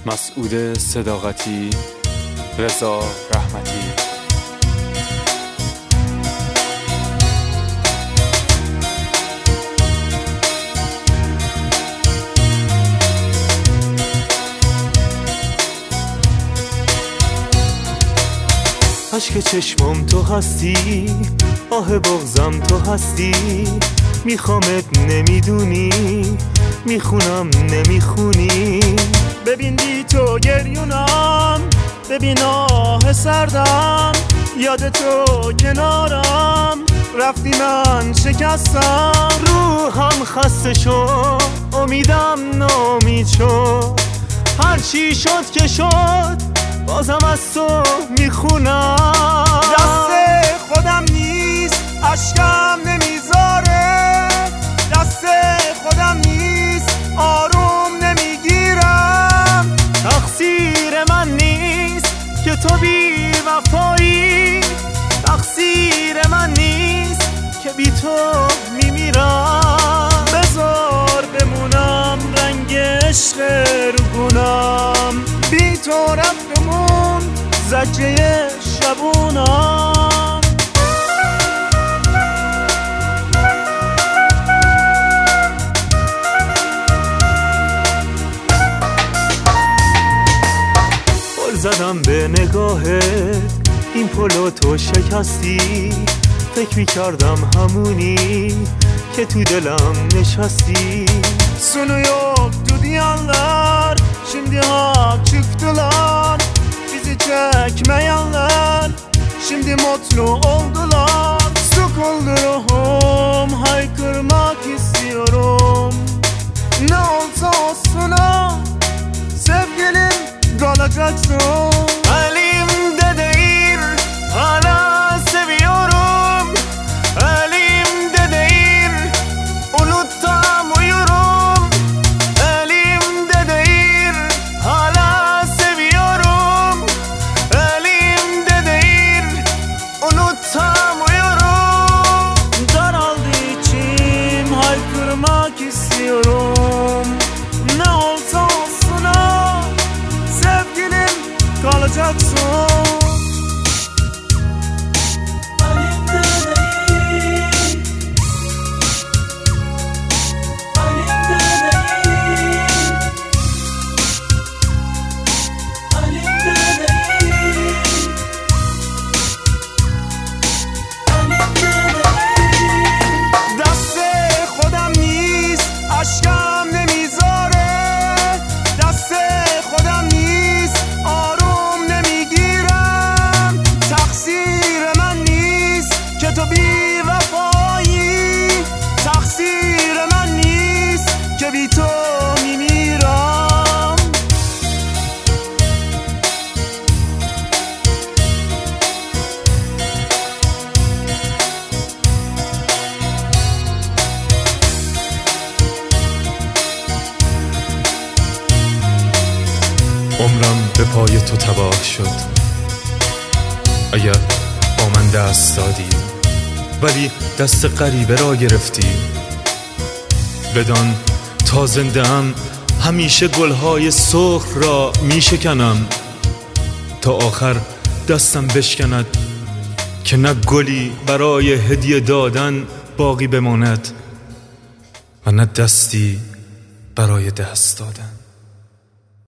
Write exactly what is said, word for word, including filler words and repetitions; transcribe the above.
مسعود صداقتی، رضا رحمتی. عشق چشمم تو هستی، آه بغزم تو هستی، میخوامت نمیدونی، میخونم نمیخونی. ببین بی تو گریونم، ببین آه سردم، یاد تو کنارم رفتی من شکستم. روحم خسته شد، امیدم ناامید شد، هر چی شد که شد بازم از تو میخونم. دست خودم نیست اشکم نمیذاره، دست خودم نیست آروم نمیگیرم. تقصیر من نیست که تو بی وفایی، تقصیر من نیست که بی تو میمیرم. بذار بمونم رنگ عشق رو گونم، بی تو رفتمون زجه شبونم. پل زدم به نگاهت، این پلو تو شکستی، فکر میکردم همونی که تو دلم نشستی. Sonu yoktu diyenler şimdi hak çıktılar, bizi çekmeyenler şimdi mutlu oldular. Sıkıldı ruhum, haykırmak istiyorum. Ne olsa olsun ha, sevgilim kalacaksın. Elimde değil hala seviyorum, elimde değil unuttam uyurum. Elimde değil hala seviyorum, elimde değil unuttam uyurum. Daraldı içim, haykırmak istiyorum. Ne olsa olsun ha, sevgilim kalacaksın. اشکم نمیذاره، دست خودم نیست آروم نمیگیرم. تقصیر من نیست که تو بی وفایی، تقصیر من نیست که بی تو میمیرم. عمرم به پای تو تباه شد، اگر با من دست دادی ولی دست غریبه را گرفتی. بدان تا زنده ام همیشه گلهای سرخ را می شکنم، تا آخر دستم بشکند که نه گلی برای هدیه دادن باقی بماند و نه دستی برای دست دادن.